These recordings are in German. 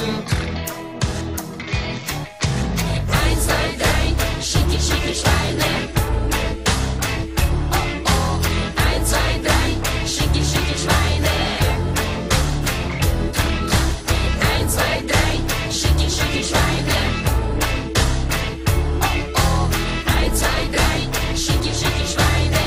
Eins, zwei, drei, schicke, schicke Schweine. Oh, oh. Eins, zwei, drei, schicke, schicke Schweine. Eins, zwei, drei, schicke, schicke Schweine. Oh, oh. Eins, zwei, drei, schicke, schicke Schweine.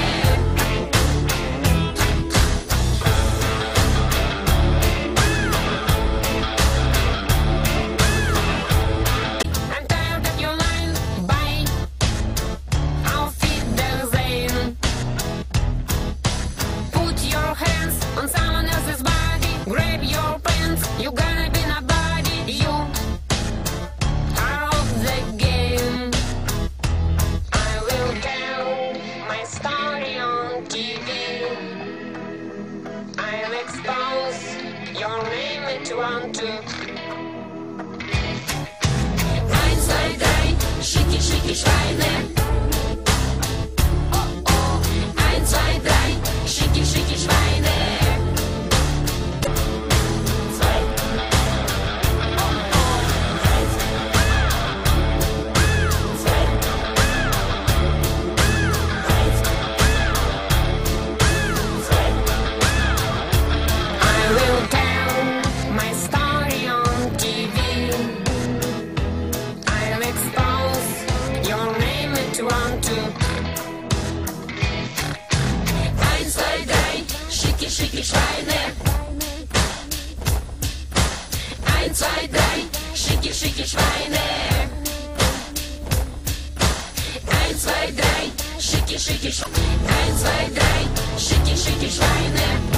I'm tired of your line. Bye. Auf Wiedersehen. Put your hands on someone else's body. Grab your pants. You're gonna be nobody. You are off the game. I will tell my story on TV. I'll expose your name to one, two. Eins, zwei, drei, schicke, schicke Schweine. Oh, oh. Eins, zwei, drei, schicke, schicke Schweine. Zwei. Oh, oh. Eins. Zwei. Eins. Zwei. I will tell my story on TV. I'll expose your name to one, two. Eins, zwei, drei, schicke, schicke Schweine. Eins, zwei, drei, schicke, schicke Schweine. Eins, zwei, drei, schicke, schicke Schweine. Eins, zwei, drei, schicke, schicke Schweine.